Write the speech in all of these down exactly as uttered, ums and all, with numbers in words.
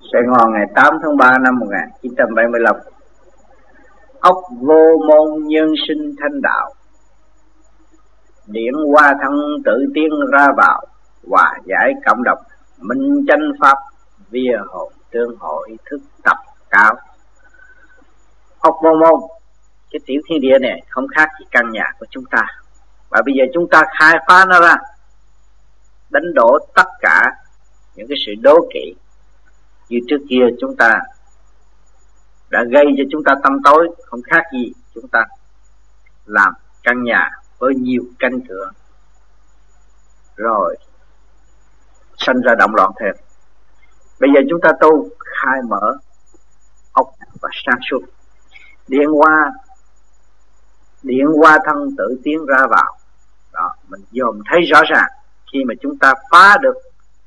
Sài Gòn ngày tám tháng ba năm một nghìn chín trăm bảy mươi lăm. Ốc vô môn nhân sinh thanh đạo, điển hoa thân tự tiên ra vào, hòa giải cộng đồng minh chánh pháp, vía hồn tương hội thức tập cao. Ốc vô môn, cái tiểu thiên địa này không khác gì căn nhà của chúng ta, và bây giờ chúng ta khai phá nó ra, đánh đổ tất cả những cái sự đố kỵ như trước kia chúng ta đã gây cho chúng ta tâm tối, không khác gì chúng ta làm căn nhà với nhiều cánh cửa rồi sinh ra động loạn thêm. Bây giờ chúng ta tu khai mở ốc và sáng suốt, điện hoa điện hoa thân tự tiến ra vào đó, mình dòm thấy rõ ràng. Khi mà chúng ta phá được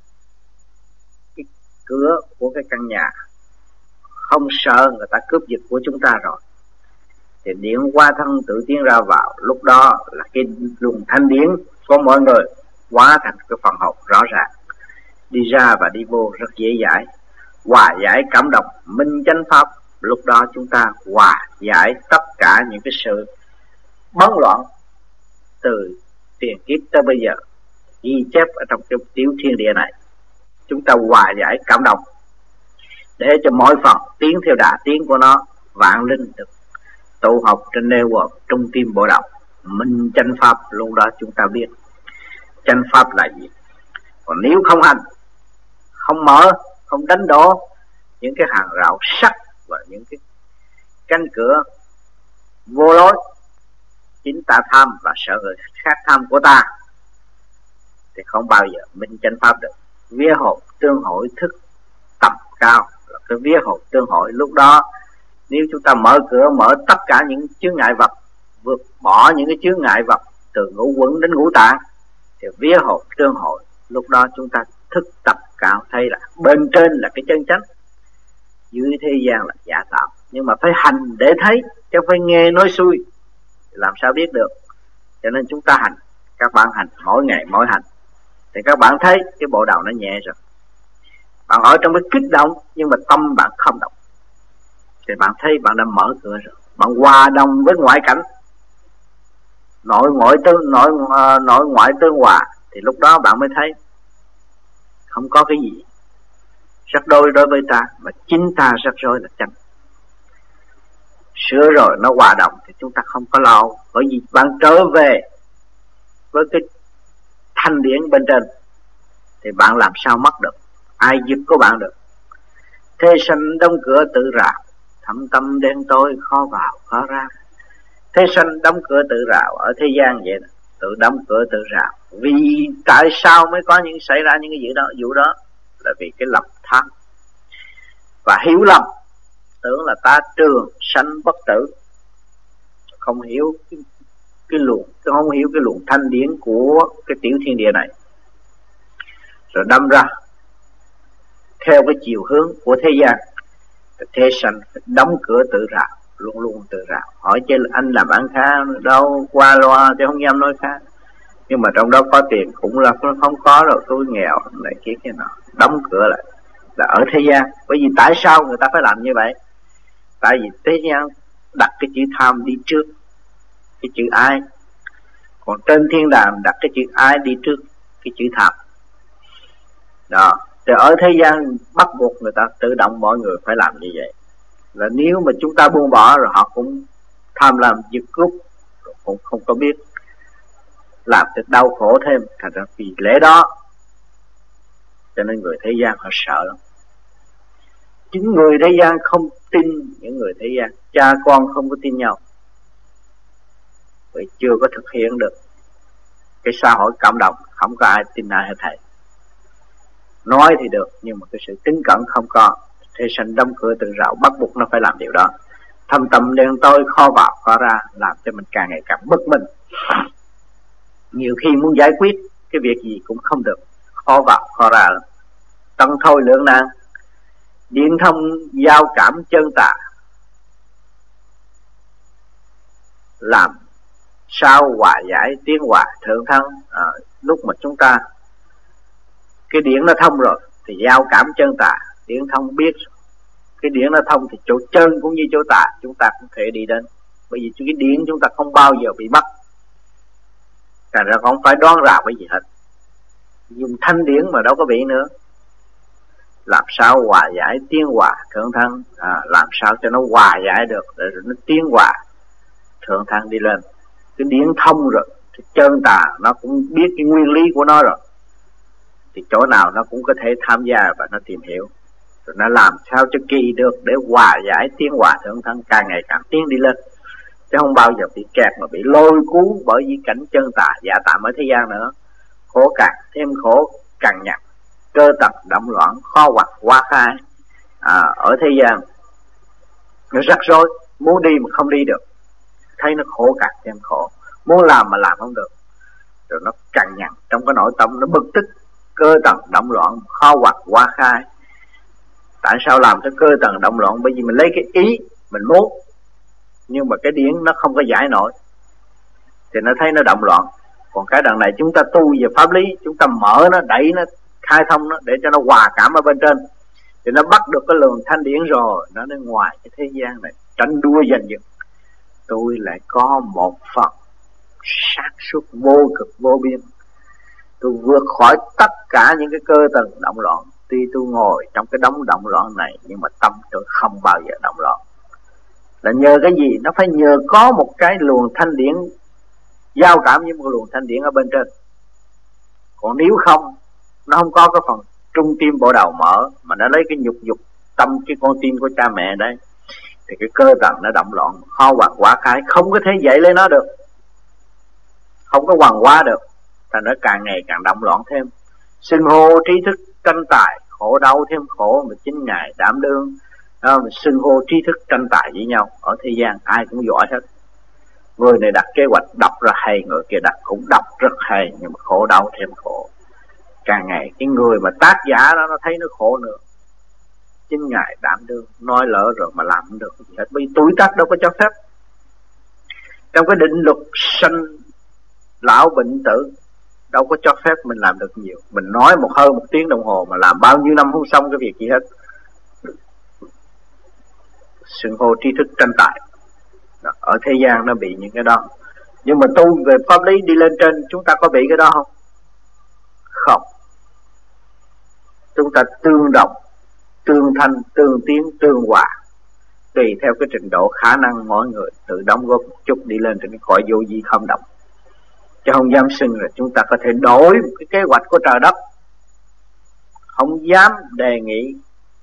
cái cửa của cái căn nhà, không sợ người ta cướp giật của chúng ta rồi, thì điện hoa thân tự tiến ra vào, lúc đó là cái luồng thanh điển của mọi người hóa thành cái phần hồn rõ ràng, đi ra và đi vô rất dễ dãi, hòa giải cảm động minh chánh pháp. Lúc đó chúng ta hòa giải tất cả những cái sự bấn loạn từ tiền kiếp tới bây giờ ghi chép ở trong cái tiểu thiên địa này. Chúng ta hòa giải cảm động để cho mỗi phần tiến theo đà tiến của nó, vạn linh được tụ học trên nêu quần trung tim bộ đầu minh chánh pháp. Lúc đó chúng ta biết chánh pháp là gì. Còn nếu không hành, không mở, không đánh đổ những cái hàng rào sắt và những cái cánh cửa vô lối chính ta tham và sợ người khác tham của ta, thì không bao giờ minh chánh pháp được. Vía hồn tương hội thức tầm cao là cái vía hồn tương hội. Lúc đó nếu chúng ta mở cửa, mở tất cả những chướng ngại vật, vượt bỏ những cái chướng ngại vật từ ngũ quẩn đến ngũ tạng, thì vía hồn tương hội. Lúc đó chúng ta thức tập cao, thấy là bên trên là cái chân chánh, dưới thế gian là giả tạo. Nhưng mà phải hành để thấy, chứ không phải nghe nói xuôi làm sao biết được. Cho nên chúng ta hành, các bạn hành mỗi ngày mỗi hành, thì các bạn thấy cái bộ đầu nó nhẹ rồi. Bạn ở trong cái kích động nhưng mà tâm bạn không động, thì bạn thấy bạn đã mở cửa rồi. Bạn hòa đồng với ngoại cảnh, nội ngoại tương nội uh, nội ngoại tương hòa, thì lúc đó bạn mới thấy không có cái gì rắc rối đối với ta, mà chính ta rắc rối là chánh. Sửa rồi nó hòa đồng thì chúng ta không có lo, bởi vì bạn trở về với cái thanh điển bên trên thì bạn làm sao mất được, ai giúp của bạn được. Thế sanh đóng cửa tự rào, thâm tâm đen tối khó vào khó ra. Thế sanh đóng cửa tự rào, ở thế gian vậy đó, tự đóng cửa tự rào. Vì tại sao mới có những xảy ra những cái vụ đó? Vụ đó là vì cái lòng tham và hiểu lầm, tưởng là ta trường sanh bất tử, không hiểu cái, cái luồng, không hiểu cái luồng thanh điển của cái tiểu thiên địa này, rồi đâm ra theo cái chiều hướng của thế gian. Thế sanh đóng cửa tự rào, luôn luôn tự rào. Hỏi chứ anh làm ăn khá đâu, qua loa chứ không dám nói khá, nhưng mà trong đó có tiền cũng là không có rồi, tôi nghèo này kia cái nọ. Đóng cửa lại là ở thế gian. Bởi vì tại sao người ta phải làm như vậy? Tại vì thế gian đặt cái chữ tham đi trước cái chữ ái, còn trên thiên đàng đặt cái chữ ái đi trước cái chữ tham đó. Thì ở thế gian bắt buộc người ta tự động mọi người phải làm như vậy. Là nếu mà chúng ta buông bỏ rồi họ cũng tham lam giật cướp, cũng không có biết, làm cho đau khổ thêm. Thành ra vì lẽ đó cho nên người thế gian họ sợ lắm. Chính người thế gian không tin những người thế gian, cha con không có tin nhau, vì chưa có thực hiện được cái xã hội cộng đồng. Không có ai tin ai hết thầy. Nói thì được nhưng mà cái sự tín cẩn không có. Thế sanh đóng cửa tự rào, bắt buộc nó phải làm điều đó. Thâm tâm đen tối khó vào khó ra, làm cho mình càng ngày càng bất minh. Nhiều khi muốn giải quyết cái việc gì cũng không được, khó vào khó ra lắm. Tận thôi lượng nan, điện thông giao cảm chân tà, làm sao hòa giải tiến hòa thượng thắng. À, lúc mà chúng ta cái điện nó thông rồi thì giao cảm chân tà, Điển thông biết cái điển nó thông thì chỗ chân cũng như chỗ tà chúng ta cũng thể đi đến, bởi vì cái điển chúng ta không bao giờ bị mất, thành ra không phải đoán rào cái gì hết. Dùng thanh điển mà đâu có bị nữa. Làm sao hòa giải tiến hòa thượng thăng, à, làm sao cho nó hòa giải được để rồi nó tiến hòa thượng thăng đi lên. Cái điển thông rồi thì chân tà nó cũng biết cái nguyên lý của nó rồi, thì chỗ nào nó cũng có thể tham gia và nó tìm hiểu, rồi nó làm sao cho kỳ được để hòa giải tiến hòa thượng thăng, càng ngày càng tiến đi lên, chứ không bao giờ bị kẹt mà bị lôi cuốn bởi vì cảnh chân tà giả tạm ở thế gian nữa. Khổ càng thêm khổ, càng nhặt cơ tật động loạn, khó hoặc quá khai, à, ở thế gian nó rắc rối, muốn đi mà không đi được, thấy nó khổ càng thêm khổ, muốn làm mà làm không được, rồi nó càng nhằn trong cái nội tâm, nó bực tức, cơ tầng động loạn, khó hoặc quá khai. Tại sao làm cho cơ tầng động loạn? Bởi vì mình lấy cái ý mình muốn, nhưng mà cái điển nó không có giải nổi, thì nó thấy nó động loạn. Còn cái đằng này chúng ta tu về pháp lý, chúng ta mở nó, đẩy nó, khai thông nó để cho nó hòa cảm ở bên trên, thì nó bắt được cái luồng thanh điển rồi, nó đến ngoài cái thế gian này tranh đua giành giật. Tôi lại có một phần sát suất vô cực vô biên, tôi vượt khỏi tất cả những cái cơ tầng động loạn. Tuy tôi ngồi trong cái đống động loạn này, nhưng mà tâm tôi không bao giờ động loạn. Là nhờ cái gì? Nó phải nhờ có một cái luồng thanh điển giao cảm với một luồng thanh điển ở bên trên. Còn nếu không, nó không có cái phần trung tim bộ đầu mở, mà nó lấy cái nhục dục tâm cái con tim của cha mẹ đấy, thì cái cơ tầng nó động loạn, khó hoặc quá khai, không có thể dậy lấy nó được, không có hoàn hóa được, thành nó càng ngày càng động loạn thêm. Xưng hô trí thức tranh tài, khổ đau thêm khổ, mà chính ngài đảm đương. Đó, xưng hô trí thức tranh tài với nhau. Ở thế gian ai cũng giỏi hết, người này đặt kế hoạch đọc ra hay, người kia đặt cũng đọc rất hay, nhưng mà khổ đau thêm khổ. Càng ngày cái người mà tác giả đó nó thấy nó khổ nữa, chính ngài đảm đương, nói lỡ rồi mà làm không được gì hết, bởi vì tuổi tác đâu có cho phép. Trong cái định luật sanh lão bệnh tử đâu có cho phép mình làm được nhiều. Mình nói một hơi một tiếng đồng hồ mà làm bao nhiêu năm không xong cái việc gì hết. Xưng hô tri thức tranh tài đó, ở thế gian nó bị những cái đó. Nhưng mà tu về pháp lý đi lên trên, chúng ta có bị cái đó không? Không. Chúng ta tương đồng, tương thanh, tương tiến, tương hòa, tùy theo cái trình độ khả năng mỗi người tự đóng góp một chút đi lên trên cái cõi vô vi không động. Chứ không dám xưng là chúng ta có thể đổi một cái kế hoạch của trời đất, không dám đề nghị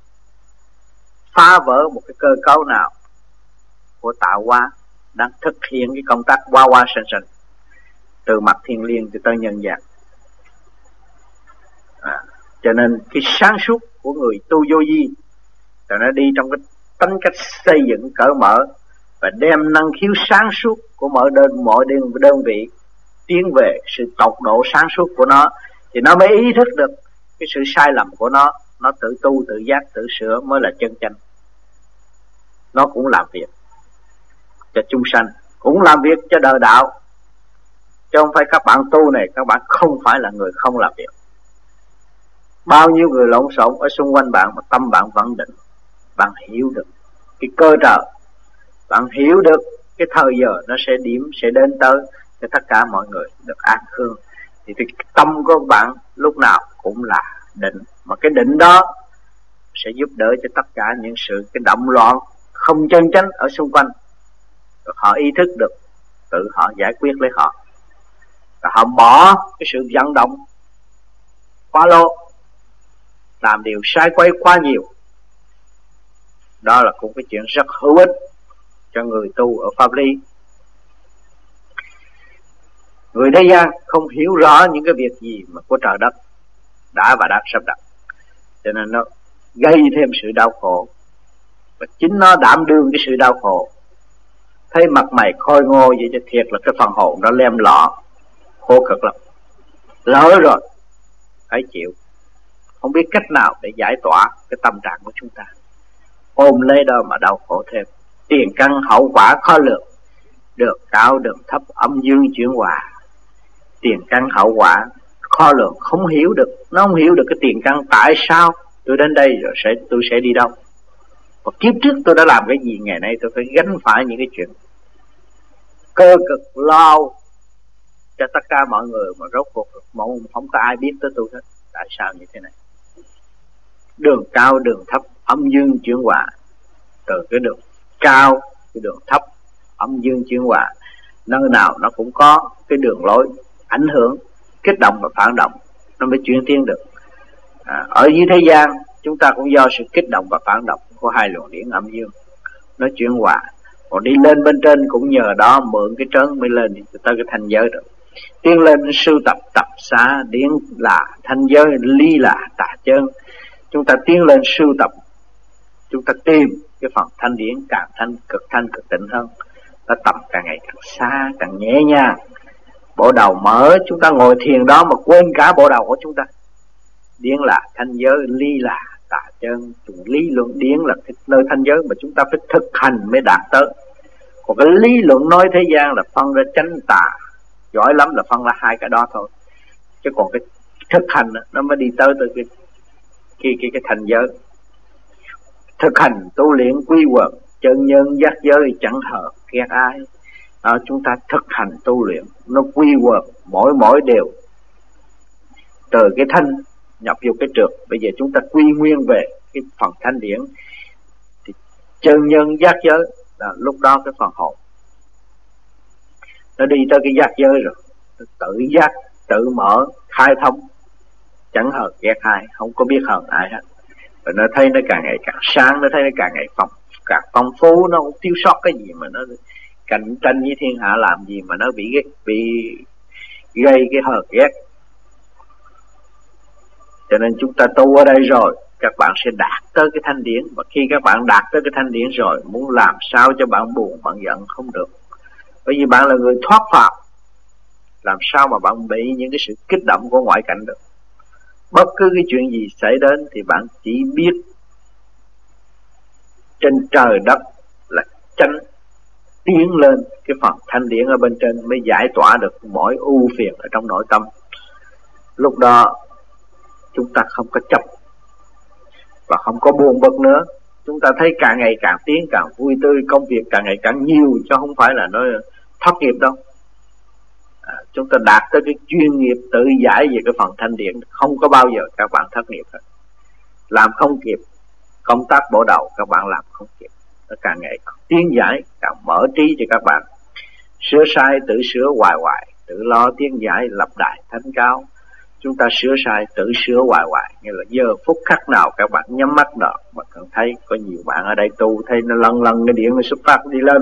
phá vỡ một cái cơ cấu nào của tạo hóa đang thực hiện cái công tác hoa hoa sinh sinh từ mặt thiên liêng cho tới nhân gian. À, cho nên cái sáng suốt của người tu vô vi là nó đi trong cái tính cách xây dựng cởi mở, và đem năng khiếu sáng suốt của mỗi đơn mỗi đơn, đơn vị tiến về sự tột độ sáng suốt của nó, thì nó mới ý thức được cái sự sai lầm của nó, nó tự tu tự giác tự sửa mới là chân chánh. Nó cũng làm việc cho chúng sanh, cũng làm việc cho đời đạo, chứ không phải các bạn tu này các bạn không phải là người không làm việc. Bao nhiêu người lộn xộn ở xung quanh bạn mà tâm bạn vẫn định, bạn hiểu được cái cơ trời, bạn hiểu được cái thời giờ nó sẽ điểm sẽ đến tới cho tất cả mọi người được an khương, thì cái tâm của bạn lúc nào cũng là định, mà cái định đó sẽ giúp đỡ cho tất cả những sự cái động loạn không chân chánh ở xung quanh, rồi họ ý thức được, tự họ giải quyết lấy họ, và họ bỏ cái sự vận động quá lố, làm điều sai quay quá nhiều. Đó là cũng cái chuyện rất hữu ích cho người tu ở pháp lý. Người thế gian không hiểu rõ những cái việc gì mà của trời đất đã và đang sắp đặt, cho nên nó gây thêm sự đau khổ, và chính nó đảm đương cái sự đau khổ. Thấy mặt mày khôi ngô vậy cho thiệt là cái phần hồn nó lem lọ, khổ cực lắm. Lỡ rồi phải chịu, không biết cách nào để giải tỏa cái tâm trạng của chúng ta, ôm lấy đó mà đau khổ thêm. Tiền căn hậu quả khó lường, được cao được thấp, âm dương chuyển hòa. Tiền căn hậu quả khó lường, không hiểu được, nó không hiểu được cái tiền căn tại sao tôi đến đây rồi sẽ tôi sẽ đi đâu, và kiếp trước tôi đã làm cái gì, ngày nay tôi phải gánh phải những cái chuyện cơ cực lo cho tất cả mọi người, mà rốt cuộc không có ai biết tới tôi hết. Tại sao như thế này? Đường cao đường thấp, âm dương chuyển hòa. Từ cái đường cao, cái đường thấp, âm dương chuyển hòa, nơi nào nó cũng có cái đường lối ảnh hưởng, kích động và phản động, nó mới chuyển tiến được. À, ở dưới thế gian chúng ta cũng do sự kích động và phản động của hai luồng điển âm dương nó chuyển hòa. Còn đi lên bên trên cũng nhờ đó, mượn cái trớn mới lên tới cái thanh giới được. Tiến lên sưu tập tập xá, điển là thanh giới, ly là tà chân. Chúng ta tiến lên sưu tập, chúng ta tìm cái phần thanh điển càng thanh, cực thanh, cực tịnh hơn. Nó tập càng ngày càng xa, càng nhẹ nhàng. Bộ đầu mở, chúng ta ngồi thiền đó mà quên cả bộ đầu của chúng ta. Điển là thanh giới, ly là tà chân. Lý luận điển là cái nơi thanh giới mà chúng ta phải thực hành mới đạt tới. Còn cái lý luận nói thế gian là phân ra chánh tà, giỏi lắm là phân ra hai cái đó thôi. Chứ còn cái thực hành nó mới đi tới tới cái cái cái, cái thành giới. Thực hành tu luyện quy quật, chân nhân giác giới chẳng hợp ghét ai. Đó, chúng ta thực hành tu luyện nó quy quật, mỗi mỗi đều từ cái thanh nhập vô cái trượt. Bây giờ chúng ta quy nguyên về cái phần thanh điển thì chân nhân giác giới là lúc đó cái phần hồn nó đi tới cái giác giới rồi, tự giác, tự mở, khai thông, chẳng hờn ghét ai, không có biết hờn ai hết. Và nó thấy nó càng ngày càng sáng, nó thấy nó càng ngày phong, càng phong phú, nó không thiếu sót cái gì mà nó cạnh tranh với thiên hạ làm gì mà nó bị ghét, bị gây cái hờn ghét. Cho nên chúng ta tu ở đây rồi, các bạn sẽ đạt tới cái thanh điển. Và khi các bạn đạt tới cái thanh điển rồi, muốn làm sao cho bạn buồn, bạn giận không được. Bởi vì bạn là người thoát phàm, làm sao mà bạn bị những cái sự kích động của ngoại cảnh được. Bất cứ cái chuyện gì xảy đến thì bạn chỉ biết trên trời đất là tránh tiến lên cái phần thanh điển ở bên trên mới giải tỏa được mỗi ưu phiền ở trong nội tâm. Lúc đó chúng ta không có chấp và không có buồn bực nữa. Chúng ta thấy càng ngày càng tiến, càng vui tươi, công việc càng ngày càng nhiều, chứ không phải là nó thất nghiệp đâu. À, chúng ta đạt tới cái chuyên nghiệp tự giải về cái phần thanh điển, không có bao giờ các bạn thất nghiệp hết. Làm không kịp, công tác bộ đầu các bạn làm không kịp. Nó càng ngày càng tiến giải, càng mở trí cho các bạn. Sửa sai tự sửa hoài hoài, tự lo tiến giải lập đại thánh cao. Chúng ta sửa sai tự sửa hoài hoài, như là giờ phút khắc nào các bạn nhắm mắt đó mà cần thấy có nhiều bạn ở đây tu, thấy nó lân lân cái điện nó xuất phát đi lên,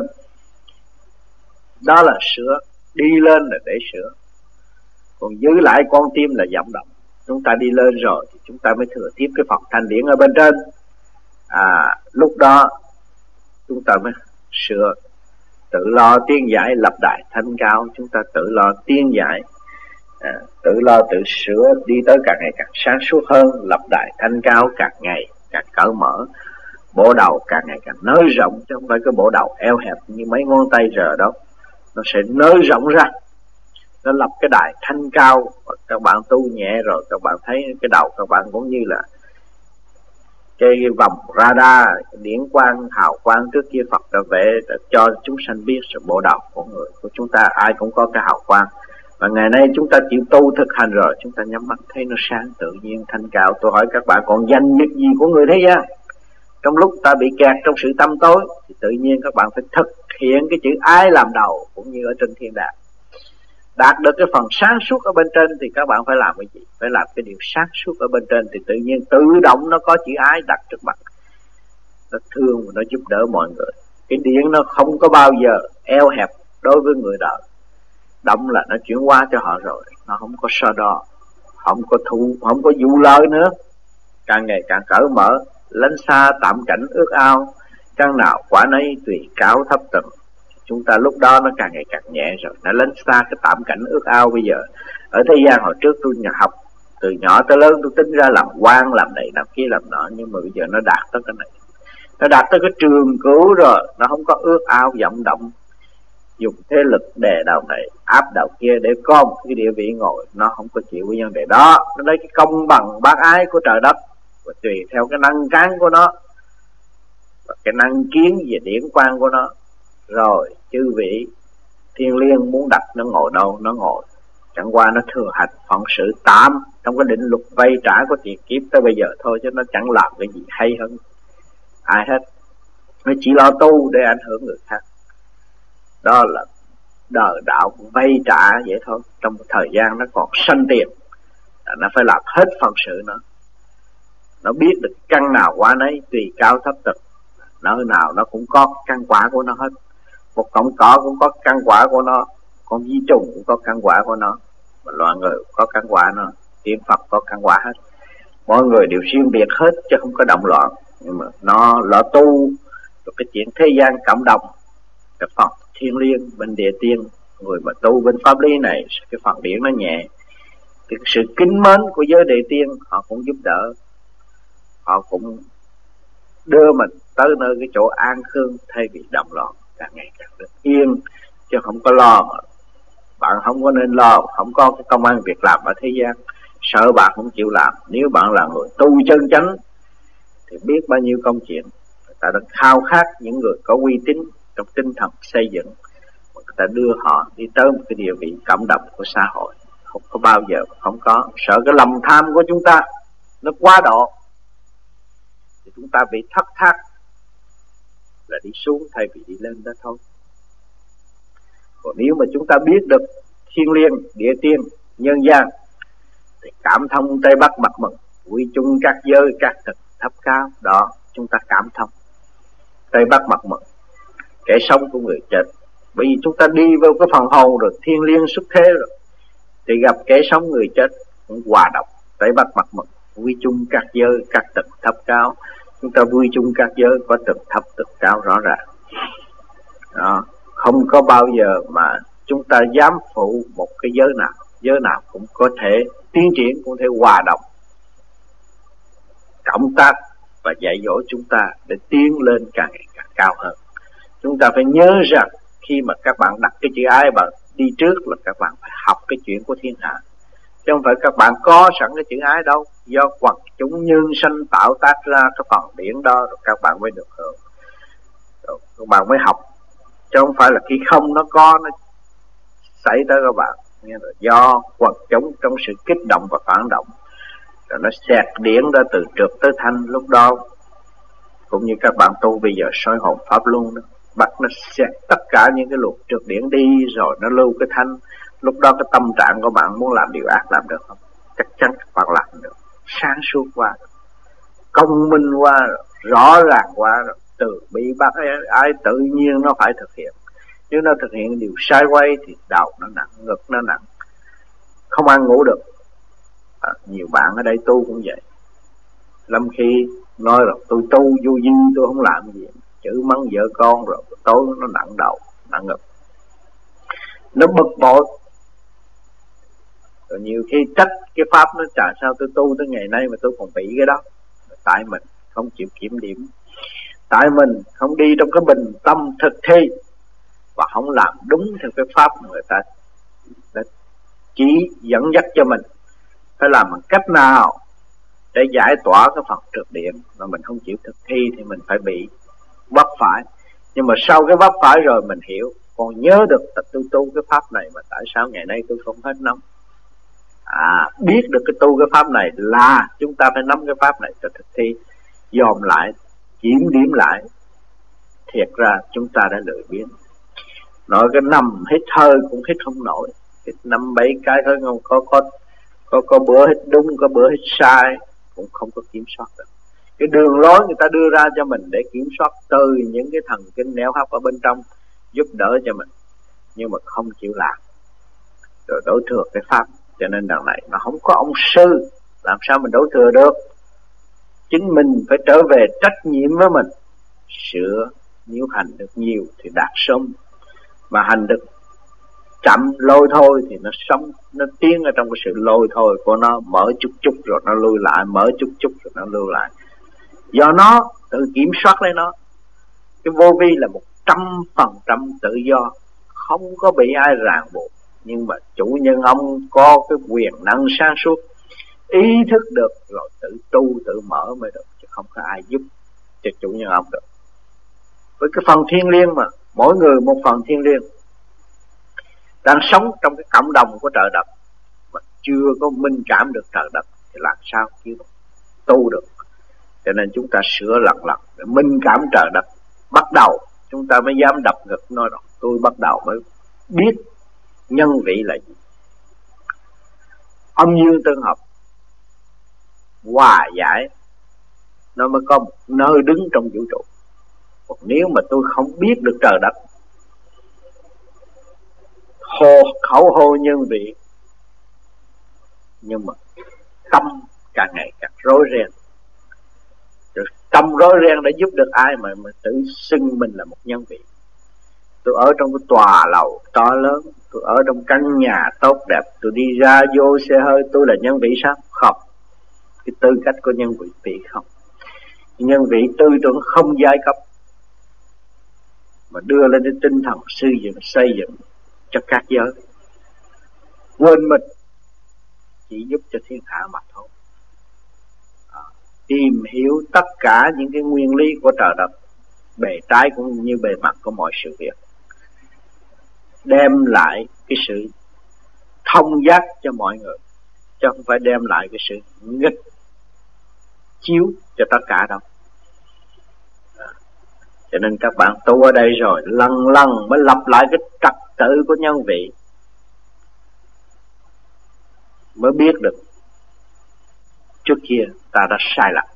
đó là sửa. Đi lên là để sửa, còn giữ lại con tim là vọng động. Chúng ta đi lên rồi thì chúng ta mới thừa tiếp cái phần thanh điển ở bên trên. À, lúc đó chúng ta mới sửa, tự lo tiến giải lập đại thanh cao. Chúng ta tự lo tiến giải, à, tự lo tự sửa, đi tới càng ngày càng sáng suốt hơn, lập đại thanh cao càng ngày càng cởi mở. Bộ đầu càng ngày càng nới rộng, chứ không phải cái bộ đầu eo hẹp như mấy ngón tay giờ đâu. Nó sẽ nới rộng ra, nó lập cái đài thanh cao. Và các bạn tu nhẹ rồi, các bạn thấy cái đầu các bạn cũng như là cái vòng radar, điển quang, hào quang trước kia Phật đã vẽ cho chúng sanh biết sự bộ đầu của người của chúng ta. Ai cũng có cái hào quang. Và ngày nay chúng ta chịu tu thực hành rồi, chúng ta nhắm mắt thấy nó sáng tự nhiên thanh cao. Tôi hỏi các bạn, còn danh nhất gì của người thế gian? Trong lúc ta bị kẹt trong sự tâm tối thì tự nhiên các bạn phải thực hiện cái chữ ái làm đầu, cũng như ở trên thiên đàng. Đạt được cái phần sáng suốt ở bên trên thì các bạn phải làm cái gì? Phải làm cái điều sáng suốt ở bên trên thì tự nhiên tự động nó có chữ ái đặt trước mặt. Nó thương và nó giúp đỡ mọi người. Cái điển nó không có bao giờ eo hẹp đối với người đời. Động là nó chuyển qua cho họ rồi, nó không có so đo, không có thu, không có vụ lợi nữa. Càng ngày càng cởi mở, lánh xa tạm cảnh ước ao, căn nào quả nấy tùy cao thấp tầng. Chúng ta lúc đó nó càng ngày càng nhẹ rồi, nó lánh xa cái tạm cảnh ước ao. Bây giờ ở thế gian hồi trước tôi nhà học, từ nhỏ tới lớn tôi tính ra làm quan, làm này làm kia làm nọ, nhưng mà bây giờ nó đạt tới cái này, nó đạt tới cái trường cửu rồi, nó không có ước ao vọng động, dùng thế lực đè đầu này áp đầu kia để có một cái địa vị ngồi. Nó không có chịu cái vấn đề đó. Nó lấy cái công bằng bác ái của trời đất và tùy theo cái năng cán của nó và cái năng kiến về điển quang của nó. Rồi chư vị thiên liêng muốn đặt nó ngồi đâu nó ngồi, chẳng qua nó thừa hành phận sự tạm trong cái định luật vay trả của tiền kiếp tới bây giờ thôi, chứ nó chẳng làm cái gì hay hơn ai hết. Nó chỉ lo tu để ảnh hưởng người khác. Đó là đời đạo vay trả vậy thôi. Trong một thời gian nó còn sanh tiền, nó phải làm hết phận sự nó. Nó biết được căn nào qua nấy, tùy cao thấp tật, nơi nào nó cũng có căn quả của nó hết. Một cọng cỏ cũng có căn quả của nó, con vi trùng cũng có căn quả của nó, và loài người cũng có căn quả nó, tiên Phật có căn quả hết. Mọi người đều riêng biệt hết chứ không có động loạn. Nhưng mà nó lo tu rồi cái chuyện thế gian cộng đồng, cái phần thiên liêng bên địa tiên, người mà tu bên pháp lý này, cái phần điển nó nhẹ. Cái sự kính mến của giới địa tiên họ cũng giúp đỡ, họ cũng đưa mình tới nơi cái chỗ an khương thay vì động loạn, càng ngày càng được yên, chứ không có lo. Mà bạn không có nên lo, không có cái công ăn việc làm ở thế gian, sợ bạn không chịu làm. Nếu bạn là người tu chân chánh thì biết bao nhiêu công chuyện. Người ta đang khao khát những người có uy tín trong tinh thần xây dựng, người ta đưa họ đi tới một cái địa vị cộng đồng của xã hội. Không có bao giờ không có. Sợ cái lòng tham của chúng ta nó quá độ thì chúng ta bị thất thác, là đi xuống thay vì đi lên đó thôi. Còn nếu mà chúng ta biết được thiên liêng, địa tiên, nhân gian thì cảm thông Tây Bắc mặt mừng, quy chung các giới, các tầng thấp cao. Đó, chúng ta cảm thông Tây Bắc mặt mừng kẻ sống của người chết. Bởi vì chúng ta đi vào cái phần hồn rồi, thiên liêng xuất thế rồi, thì gặp kẻ sống người chết cũng hòa đồng Tây Bắc mặt mừng, quy chung các giới, các tầng thấp cao. Chúng ta vui chung các giới có tầng thấp tầng cao rõ ràng. Đó, không có bao giờ mà chúng ta dám phụ một cái giới nào. Giới nào cũng có thể tiến triển, cũng thể hòa đồng, cộng tác và dạy dỗ chúng ta để tiến lên càng ngày càng cao hơn. Chúng ta phải nhớ rằng khi mà các bạn đặt cái chữ ái bạn đi trước là các bạn phải học cái chuyện của thiên hạ, chứ không phải các bạn có sẵn cái chữ ái đâu. Do quần chúng nhân sanh tạo tác ra cái phần điển đó rồi các bạn mới được hưởng, rồi các bạn mới học, chứ không phải là khi không nó có nó xảy tới các bạn. Rồi do quần chúng trong sự kích động và phản động rồi nó xẹt điển ra từ trượt tới thanh. Lúc đó cũng như các bạn tu bây giờ soi hồn pháp luân đó, bắt nó xẹt tất cả những cái luật trượt điển đi rồi nó lưu cái thanh. Lúc đó cái tâm trạng của bạn muốn làm điều ác làm được không? Chắc chắn các bạn làm được. Sáng suốt qua rồi, công minh qua rồi, rõ ràng qua rồi, từ bi bác ai tự nhiên nó phải thực hiện. Nếu nó thực hiện điều sai quay thì đầu nó nặng, ngực nó nặng, không ăn ngủ được. À, nhiều bạn ở đây tu cũng vậy. Lâm khi nói là tôi tu vô duyên, tôi không làm gì, chữ mắng vợ con rồi tối nó nặng đầu, nặng ngực, nó bực bội. Rồi nhiều khi trách cái pháp nó chả sao tôi tu tới ngày nay mà tôi còn bị cái đó. Tại mình không chịu kiểm điểm, tại mình không đi trong cái bình tâm thực thi và không làm đúng theo cái pháp mà người ta đã chỉ dẫn dắt cho mình. Phải làm bằng cách nào để giải tỏa cái phần trượt điện mà mình không chịu thực thi thì mình phải bị vấp phải. Nhưng mà sau cái vấp phải rồi mình hiểu, còn nhớ được là tôi tu cái pháp này mà tại sao ngày nay tôi không hết nắm. À, biết được cái tu cái pháp này là chúng ta phải nắm cái pháp này cho thực thi, dòm lại, kiểm điểm lại. Thiệt ra chúng ta đã lười biếng. Nói cái nằm hít hơi cũng hít không nổi, hít năm bảy cái thôi, không có có có có bữa hít đúng, có bữa hít sai, cũng không có kiểm soát được. Cái đường lối người ta đưa ra cho mình để kiểm soát từ những cái thần kinh nẻo hấp ở bên trong giúp đỡ cho mình, nhưng mà không chịu làm, rồi đổ thừa cái pháp. Cho nên đằng này nó không có ông sư, làm sao mình đổ thừa được. Chính mình phải trở về trách nhiệm với mình, sửa. Nếu hành được nhiều thì đạt sớm, mà hành được chậm lôi thôi thì nó sống, nó tiến ở trong cái sự lôi thôi của nó, mở chút chút rồi nó lui lại, mở chút chút rồi nó lưu lại. Do nó tự kiểm soát lấy nó. Cái vô vi là một trăm phần trăm tự do, không có bị ai ràng buộc. Nhưng mà chủ nhân ông có cái quyền năng sáng suốt, ý thức được rồi tự tu tự mở mới được, chứ không có ai giúp cho chủ nhân ông được. Với cái phần thiêng liêng mà mỗi người một phần thiêng liêng, đang sống trong cái cộng đồng của trời đất mà chưa có minh cảm được trời đất thì làm sao chứ tu được. Cho nên chúng ta sửa lần lần để minh cảm trời đất, bắt đầu chúng ta mới dám đập ngực nói rằng tôi bắt đầu mới biết nhân vị là gì, âm dương tương hợp, hòa giải, nó mới có một nơi đứng trong vũ trụ. Còn nếu mà tôi không biết được trời đất, hô khẩu hô nhân vị, nhưng mà tâm càng ngày càng rối ren, rồi tâm rối ren để giúp được ai mà mà tự xưng mình là một nhân vị. Tôi ở trong cái tòa lầu to lớn, tôi ở trong căn nhà tốt đẹp, tôi đi ra vô xe hơi, tôi là nhân vị sao? Không. Cái tư cách của nhân vị vị không. Nhân vị tư tưởng không giai cấp, mà đưa lên cái tinh thần xây dựng, xây dựng cho các giới. Quên mình chỉ giúp cho thiên hạ mà thôi. À, tìm hiểu tất cả những cái nguyên lý của trời đất, bề trái cũng như bề mặt của mọi sự việc, đem lại cái sự thông giác cho mọi người, chứ không phải đem lại cái sự nghịch chiếu cho tất cả đâu. À, cho nên các bạn tu ở đây rồi lần lần mới lập lại cái trật tự của nhân vị, mới biết được trước kia ta đã sai lầm,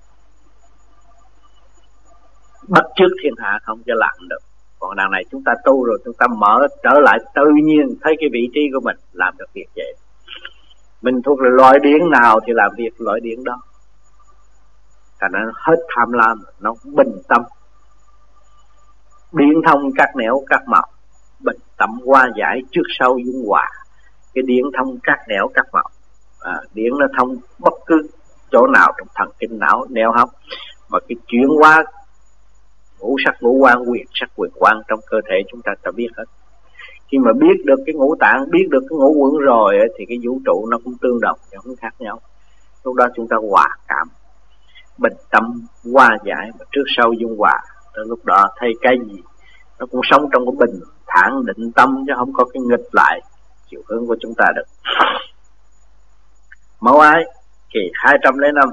bắt chước thiên hạ không cho làm được. Còn đằng này chúng ta tu rồi, chúng ta mở trở lại tự nhiên, thấy cái vị trí của mình, làm được việc vậy. Mình thuộc là loại điển nào thì làm việc loại điển đó. Thành ra hết tham lam, nó bình tâm, điển thông các nẻo các màu, bình tâm qua giải trước sau dung hòa. Cái điển thông các nẻo các màu, à, điển nó thông bất cứ chỗ nào trong thần kinh não neo hấp, mà cái chuyển hóa ngũ sắc ngũ quan, quyền sắc quyền quan trong cơ thể chúng ta ta biết hết. Khi mà biết được cái ngũ tạng, biết được cái ngũ quẩn rồi thì cái vũ trụ nó cũng tương đồng, nó không khác nhau. Lúc đó chúng ta hòa cảm, bình tâm, hòa giải, mà trước sau dung hòa. Tới lúc đó thấy cái gì nó cũng sống trong cái bình thản định tâm, chứ không có cái nghịch lại chiều hướng của chúng ta được. Mẫu ái kỳ hai trăm lẻ năm.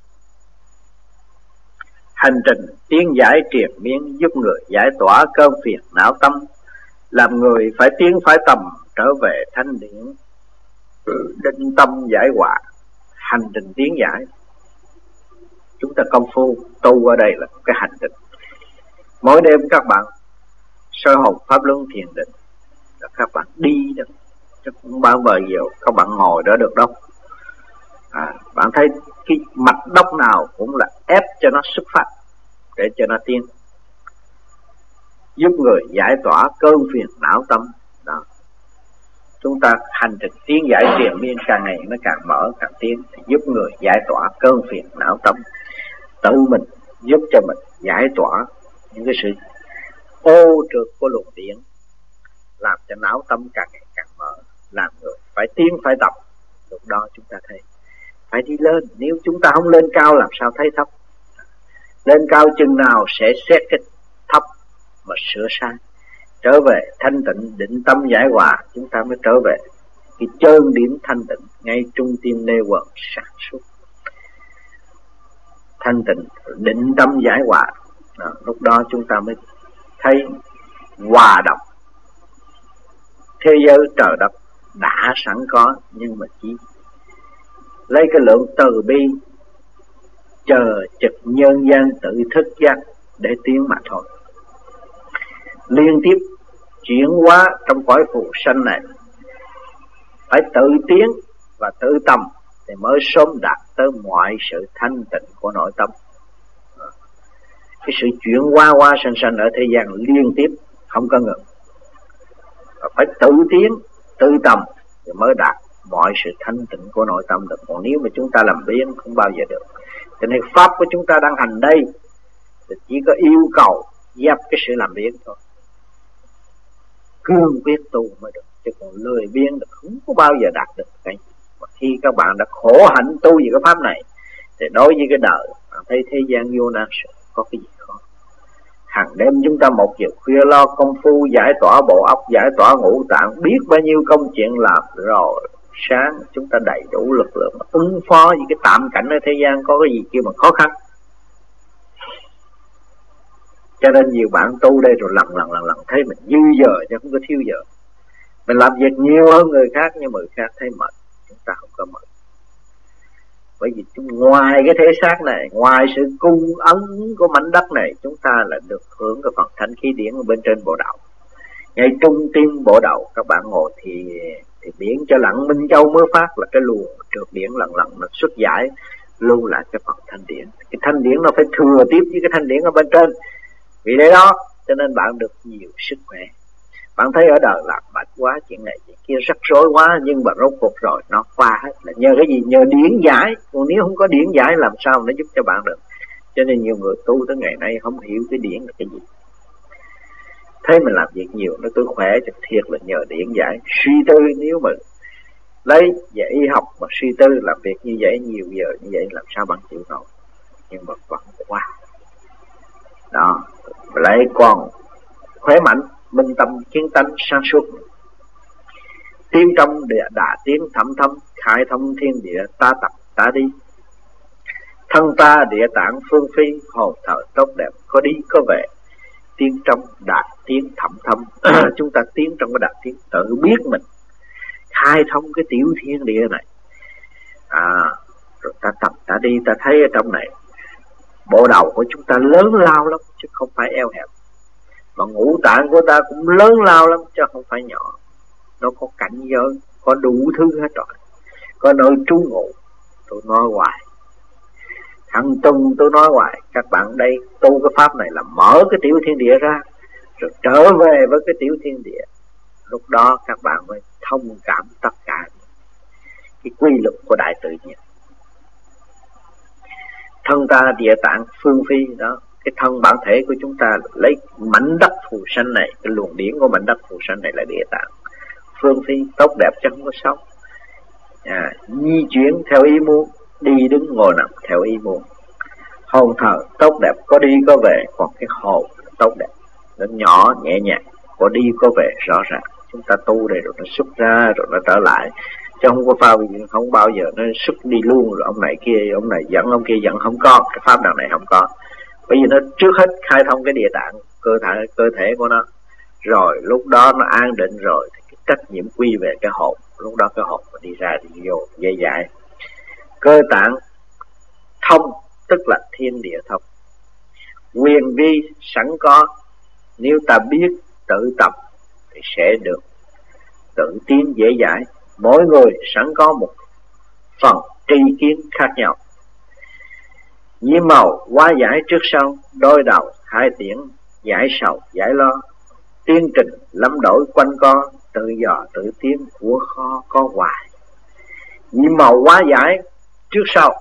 Hành trình tiến giải triền miên, giúp người giải tỏa cơn phiền não tâm, làm người phải tiến phải tầm trở về thanh điển, định tâm giải hòa. Hành trình tiến giải, chúng ta công phu tu ở đây là cái hành trình. Mỗi đêm các bạn soi hồn pháp luân thiền định, là các bạn đi đó, chứ không bao giờ các bạn ngồi đó được đâu. À, bạn thấy cái mặt đốc nào cũng là ép cho nó xuất phát để cho nó tiến, giúp người giải tỏa cơn phiền não tâm đó. Chúng ta hành trình tiến giải triền miên càng ngày nó càng mở càng tiến, thì giúp người giải tỏa cơn phiền não tâm, tự mình giúp cho mình giải tỏa những cái sự ô trượt của luồng điển, làm cho não tâm càng ngày càng mở, làm người phải tiến phải tập. Lúc đó chúng ta thấy phải đi lên, nếu chúng ta không lên cao làm sao thấy thấp. Lên cao chừng nào sẽ xét cái thấp mà sửa sai, trở về thanh tịnh định tâm giải hòa. Chúng ta mới trở về cái chân điểm thanh tịnh ngay trung tim nê quần sản xuất. Thanh tịnh định tâm giải hòa đó, lúc đó chúng ta mới thấy hòa đồng. Thế giới trời đất đã sẵn có, nhưng mà chỉ lấy cái lượng từ bi chờ trực nhân gian tự thức giác để tiến mà thôi. Liên tiếp chuyển hóa trong cõi phù sanh này, phải tự tiến và tự tâm thì mới sớm đạt tới mọi sự thanh tịnh của nội tâm. Cái sự chuyển hóa hóa sanh sanh ở thế gian liên tiếp không có ngừng, phải tự tiến tự tâm thì mới đạt mọi sự thanh tịnh của nội tâm được. Còn nếu mà chúng ta làm biến không bao giờ được. Cho nên pháp của chúng ta đang hành đây thì chỉ có yêu cầu dẹp cái sự làm biến thôi, cương quyết tu mới được, chứ còn lười biếng được không có bao giờ đạt được cái. Mà khi các bạn đã khổ hạnh tu về cái pháp này thì đối với cái đời bạn thấy thế gian vô nan có cái gì khó. Hàng đêm chúng ta một giờ khuya lo công phu giải tỏa bộ óc, giải tỏa ngũ tạng, biết bao nhiêu công chuyện làm, rồi sáng chúng ta đầy đủ lực lượng ứng phó với cái tạm cảnh ở thế gian có cái gì kia mà khó khăn. Cho nên nhiều bạn tu đây rồi lần lần lần lần thấy mình dư giờ chứ không có thiếu giờ. Mình làm việc nhiều hơn người khác nhưng người khác thấy mệt, chúng ta không có mệt. Bởi vì ngoài cái thể xác này, ngoài sự cung ấn của mảnh đất này, chúng ta là được hưởng cái phần thanh khí điển ở bên trên bộ đầu. Ngay trung tim bộ đầu các bạn ngồi thì thì điển cho lặng Minh Châu mới phát là cái luồng trượt điển lần lần nó xuất giải lưu lại cái phần thanh điển. Cái thanh điển nó phải thừa tiếp với cái thanh điển ở bên trên. Vì thế đó cho nên bạn được nhiều sức khỏe. Bạn thấy ở đời làm mệt quá, chuyện này chuyện kia rắc rối quá, nhưng mà rốt cuộc rồi nó qua hết. Là nhờ cái gì? Nhờ điển giải. Còn nếu không có điển giải làm sao nó giúp cho bạn được. Cho nên nhiều người tu tới ngày nay không hiểu cái điển là cái gì. Thấy mình làm việc nhiều nó tôi khỏe, chứ thiệt là nhờ điển giải. Suy tư, nếu mà lấy về y học mà suy tư làm việc như vậy nhiều giờ như vậy làm sao bạn chịu nổi. Nhưng mà vẫn qua đó. Lại còn khỏe mạnh, minh tâm kiến tánh sáng suốt, tiến trong địa đà tiến thẩm thâm, khai thông thiên địa ta tập ta đi, thân ta địa tạng phương phi, hồn thở tốt đẹp có đi có về, tiến trong đà tiến thẩm thâm. Chúng ta tiến trong cái đà tiến tự biết mình, khai thông cái tiểu thiên địa này, à rồi ta tập ta đi, ta thấy ở trong này bộ đầu của chúng ta lớn lao lắm chứ không phải eo hẹp, mà ngũ tạng của ta cũng lớn lao lắm chứ không phải nhỏ. Nó có cảnh giới, có đủ thứ hết rồi, có nơi trú ngụ. Tôi nói hoài, thằng Tùng tôi nói hoài, các bạn đây tu cái pháp này là mở cái tiểu thiên địa ra rồi trở về với cái tiểu thiên địa. Lúc đó các bạn mới thông cảm tất cả cái quy luật của đại tự nhiên. Thân ta địa tạng phương phi đó, cái thân bản thể của chúng ta lấy mảnh đất phù sanh này, cái luồng điển của mảnh đất phù sanh này là địa tạng phương phi, tốt đẹp chứ không có xấu. À, di chuyển theo ý muốn, đi đứng ngồi nằm theo ý muốn. Hồn thở tốt đẹp, có đi có về. Còn cái hồn tốt đẹp, nó nhỏ nhẹ nhàng, có đi có về rõ ràng. Chúng ta tu đây rồi nó xuất ra rồi nó trở lại, chứ không có phao không bao giờ nó xuất đi luôn rồi ông này kia ông này giận ông kia giận, không có. Cái pháp đằng này không có, bởi vì nó trước hết khai thông cái địa tạng cơ thể cơ thể của nó, rồi lúc đó nó an định rồi thì cái trách nhiệm quy về cái hồn. Lúc đó cái hồn đi ra đi vô dễ dãi. Cơ tạng thông tức là thiên địa thông, quyền vi sẵn có. Nếu ta biết tự tập thì sẽ được tự tiến dễ dãi. Mỗi người sẵn có một phần tri kiến khác nhau. Nhiễm màu hóa giải trước sau, đôi đầu hai tiễn, giải sầu giải lo, tiến trình lắm đổi quanh co, tự dò tự tiến của kho có hoài. Nhiễm màu hóa giải trước sau,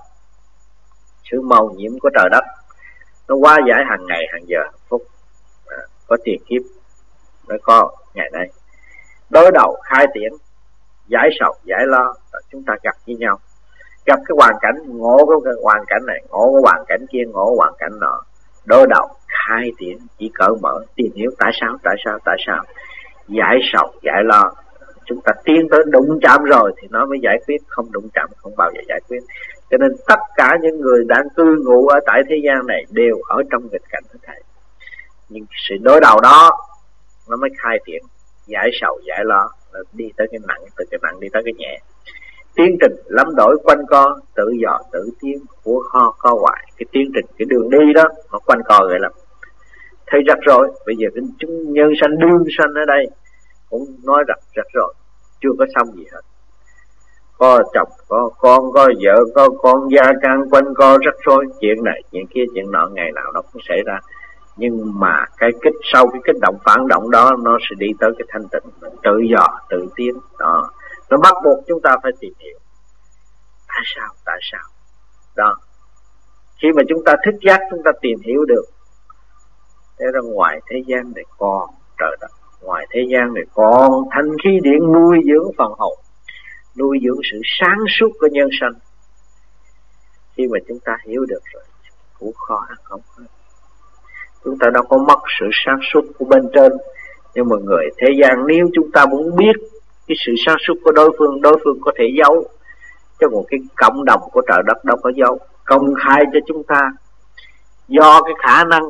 sự màu nhiễm của trời đất nó hóa giải hàng ngày hàng giờ hàng phút, à, có tiền kiếp nó có ngày nay. Đối đầu khai tiễn, giải sầu giải lo, chúng ta gặp với nhau, gặp cái hoàn cảnh, ngộ cái hoàn cảnh này, ngộ cái hoàn cảnh kia, ngộ hoàn cảnh nọ. Đối đầu khai tiễn, chỉ cởi mở tìm hiểu tại sao tại sao tại sao, giải sầu giải lo. Chúng ta tiến tới đụng chạm rồi thì nó mới giải quyết, không đụng chạm không bao giờ giải quyết. Cho nên tất cả những người đang cư ngụ ở tại thế gian này đều ở trong nghịch cảnh hết thảy. Nhưng sự đối đầu đó nó mới khai triển, giải sầu giải lo, đi tới cái nặng, từ cái nặng đi tới cái nhẹ. Tiến trình lắm đổi quanh co, tự dò tự tiến của kho co hoài. Cái tiến trình, cái đường đi đó nó quanh co vậy lắm. Thấy rắc rối. Bây giờ cái chúng nhân sanh đương sanh ở đây cũng nói rằng rắc rối, chưa có xong gì hết. Có chồng, có con, có vợ, có con, gia can quanh co rắc rối, chuyện này, chuyện kia, chuyện nọ, ngày nào nó cũng xảy ra. Nhưng mà cái kích sau cái kích động phản động đó nó sẽ đi tới cái thanh tịnh, tự dò tự tiến đó. Nó bắt buộc chúng ta phải tìm hiểu tại sao tại sao đó. Khi mà chúng ta thức giác, chúng ta tìm hiểu được thế ra ngoài thế gian này còn trời đất, ngoài thế gian này còn thanh khí điện nuôi dưỡng phần hồn, nuôi dưỡng sự sáng suốt của nhân sanh. Khi mà chúng ta hiểu được rồi, cũng khó ăn không hết. Chúng ta đâu có mất sự sáng suốt của bên trên, nhưng mà người thế gian nếu chúng ta muốn biết cái sự sáng suốt của đối phương, đối phương có thể giấu, chứ một cái cộng đồng của trời đất đâu có giấu, công khai cho chúng ta. Do cái khả năng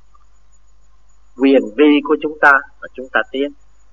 quyền vi của chúng ta mà chúng ta tiến,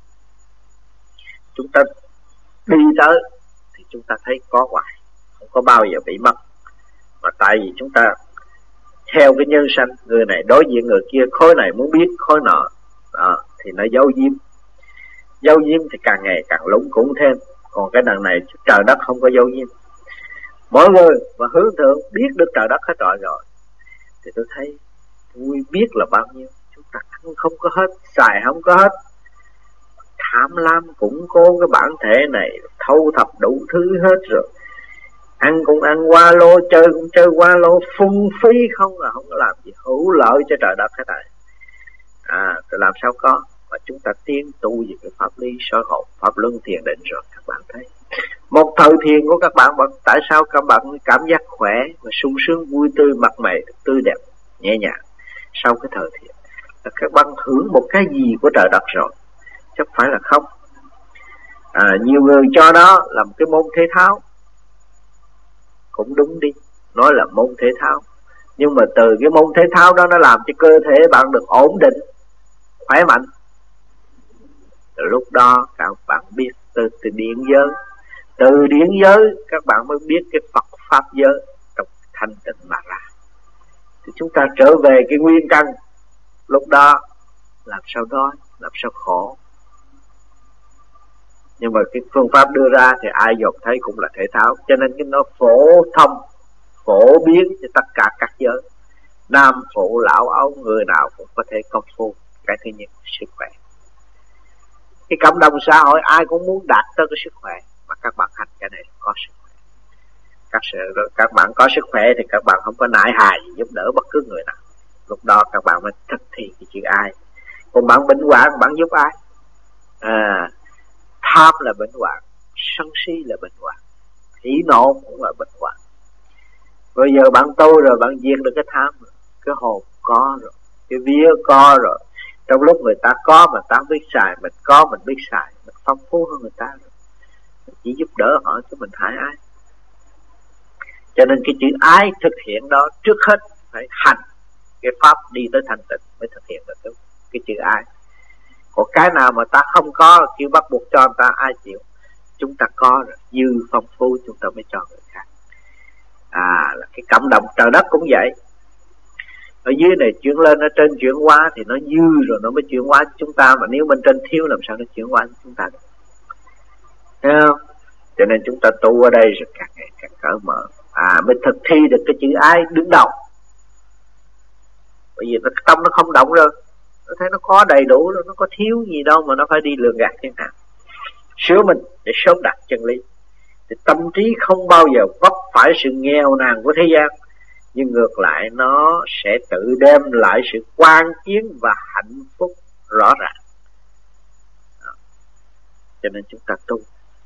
chúng ta đi tới thì chúng ta thấy có hoài, không có bao giờ bị mất. Mà tại vì chúng ta theo cái nhân sanh, người này đối diện người kia, khối này muốn biết khối nọ, đó, thì nó giấu giếm. Giấu giếm thì càng ngày càng lúng củng thêm. Còn cái đằng này trời đất không có giấu giếm. Mỗi người mà hướng thượng biết được trời đất hết trọi rồi, thì tôi thấy vui biết là bao nhiêu. Chúng ta ăn không có hết, xài không có hết, tham lam củng cố cái bản thể này, thâu thập đủ thứ hết rồi. Ăn cũng ăn qua lô, chơi cũng chơi qua lô, phung phí không là không có làm gì hữu lợi cho trời đất hết thảy. À, thì làm sao có. Và chúng ta tiến tu về cái pháp lý soi hồn, pháp luân thiền định rồi các bạn thấy. Một thời thiền của các bạn, tại sao các bạn cảm giác khỏe và sung sướng, vui tươi, mặt mày tươi đẹp, nhẹ nhàng. Sau cái thời thiền là các bạn hưởng một cái gì của trời đất rồi, chắc phải là không. À, nhiều người cho đó là một cái môn thể thao, cũng đúng đi, nói là môn thể thao, nhưng mà từ cái môn thể thao đó nó làm cho cơ thể bạn được ổn định, khỏe mạnh. Từ lúc đó các bạn biết từ, từ điển giới, từ điển giới các bạn mới biết cái Phật pháp giới trong thanh tịnh mà ra. Thì chúng ta trở về cái nguyên căn, lúc đó làm sao đói, làm sao khổ. Nhưng mà cái phương pháp đưa ra thì ai dồn thấy cũng là thể thao, cho nên cái nó phổ thông, phổ biến cho tất cả các giới, nam phụ lão ấu, người nào cũng có thể công phu. Cái thứ nhất, sức khỏe. Cái cộng đồng xã hội ai cũng muốn đạt tới cái sức khỏe, mà các bạn hành cái này có sức khỏe. Các, sự, các bạn có sức khỏe thì các bạn không có nại hài giúp đỡ bất cứ người nào. Lúc đó các bạn mới thực thi cái chữ ai. Còn bạn bệnh hoạn, bạn giúp ai? À, tham là bệnh hoạn, sân si là bệnh hoạn, hỉ nộ cũng là bệnh hoạn. Bây giờ bạn tu rồi, bạn diệt được cái tham rồi, cái hồn có rồi, cái vía có rồi. Trong lúc người ta có mà ta biết xài, mình có mình biết xài, mình phong phú hơn người ta rồi. Mình chỉ giúp đỡ họ chứ mình hại ai. Cho nên cái chữ ái thực hiện đó trước hết phải hành cái pháp đi tới thanh tịnh mới thực hiện được cái, cái chữ ái. Còn cái nào mà ta không có, kêu bắt buộc cho người ta, ai chịu. Chúng ta có rồi, dư phong phú chúng ta mới cho người khác. À, là cái cộng đồng trời đất cũng vậy. Ở dưới này chuyển lên, ở trên chuyển hóa thì nó dư rồi nó mới chuyển hóa chúng ta. Mà nếu bên trên thiếu làm sao nó chuyển hóa chúng ta được. Thấy không? Cho nên chúng ta tu ở đây rồi càng ngày càng cởi mở. À, mới thực thi được cái chữ ái đứng đầu. Bởi vì nó, tâm nó không động rồi, nó thấy nó có đầy đủ rồi, nó có thiếu gì đâu mà nó phải đi lường gạt thế nào. Sửa mình để sớm đạt chân lý. Thì tâm trí không bao giờ vấp phải sự nghèo nàn của thế gian, nhưng ngược lại nó sẽ tự đem lại sự quan chiến và hạnh phúc rõ ràng. Đó. Cho nên chúng ta tu.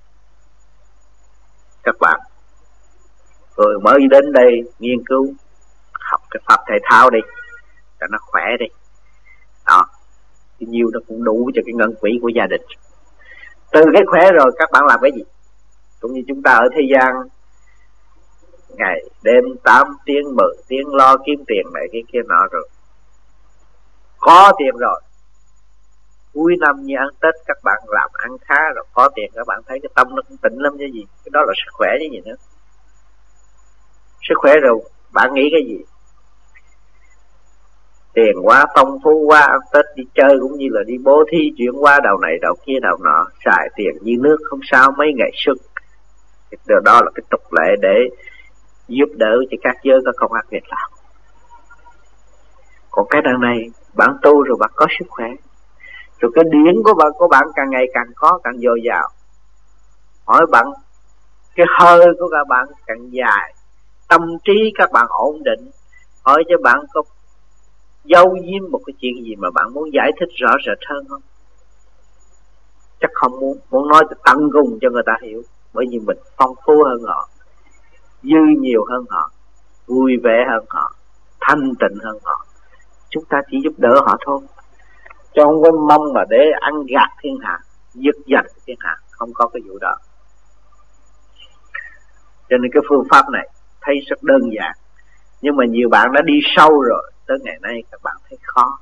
Các bạn rồi mới đến đây nghiên cứu học cái pháp thể thao đi cho nó khỏe đi. Đó, thì nhiều nó cũng đủ cho cái ngân quỹ của gia đình. Từ cái khỏe rồi các bạn làm cái gì? Cũng như chúng ta ở thế gian, ngày đêm tám tiếng mười tiếng lo kiếm tiền này cái kia nọ rồi, có tiền rồi, cuối năm như ăn Tết các bạn làm ăn khá rồi, có tiền các bạn thấy cái tâm nó cũng tịnh lắm chứ gì. Cái đó là sức khỏe chứ gì nữa. Sức khỏe rồi bạn nghĩ cái gì? Tiền quá, phong phú quá, ăn Tết đi chơi cũng như là đi bố thí, chuyển qua đầu này đầu kia đầu nọ, xài tiền như nước không sao mấy ngày sức. Điều đó là cái tục lệ để giúp đỡ cho các giới có công ăn việc làm. Còn cái đằng này bạn tu rồi bạn có sức khỏe, rồi cái điển của bạn của bạn càng ngày càng có, càng dồi dào. Hỏi bạn, cái hơi của các bạn càng dài, tâm trí các bạn ổn định. Hỏi cho bạn có giấu giếm một cái chuyện gì mà bạn muốn giải thích rõ rệt hơn không? Chắc không muốn, muốn nói tận cùng cho người ta hiểu. bởi vì mình phong phú hơn họ, dư nhiều hơn họ, vui vẻ hơn họ, thanh tịnh hơn họ. Chúng ta chỉ giúp đỡ họ thôi, chứ không có mong mà để ăn gạt thiên hạ, giật giật thiên hạ, không có cái vụ đó. Cho nên cái phương pháp này thấy rất đơn giản, nhưng mà nhiều bạn đã đi sâu rồi, tới ngày nay các bạn thấy khó.